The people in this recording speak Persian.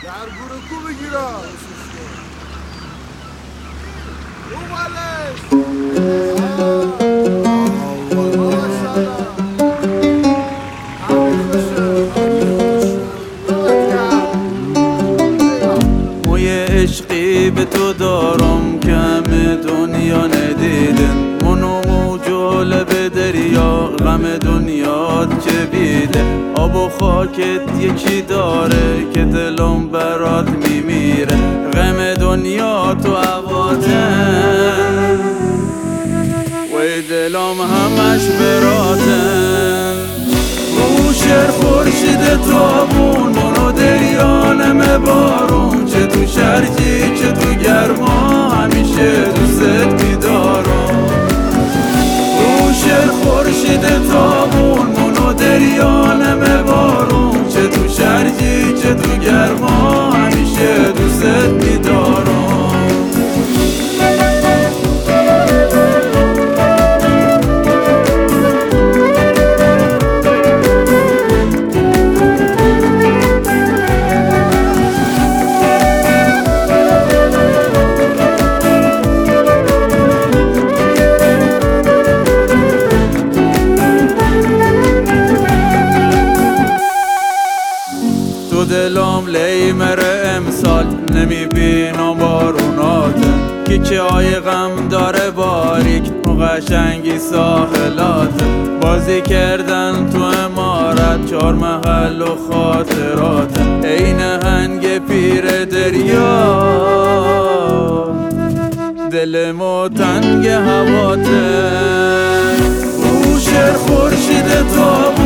در گروه کو بگیرم موی عشقی به تو دارم که همه دنیا ندیدن منو موجوله به دریا غم دنیات که بیده آب و خاکت یکی داره که دلم برات میمیره غم دنیا تو عواتن وی دلم همش براتن روشر خورشید تابون منو دریانم بارون چه تو شرجی چه تو گرما همیشه دوست میدارم روشر خورشید تابون منو دریانم بارون چه تو شرجی چه تو گرما همیشه دوست میدارم دلم لیمره امسال نمیبینم باروناتن کیکه های غم داره باریک قشنگی ساحلات بازی کردن تو امارت 4 محل و خاطرات عین هنگ پیر دریا دلمو تنگ هواته روشر خورشید تابون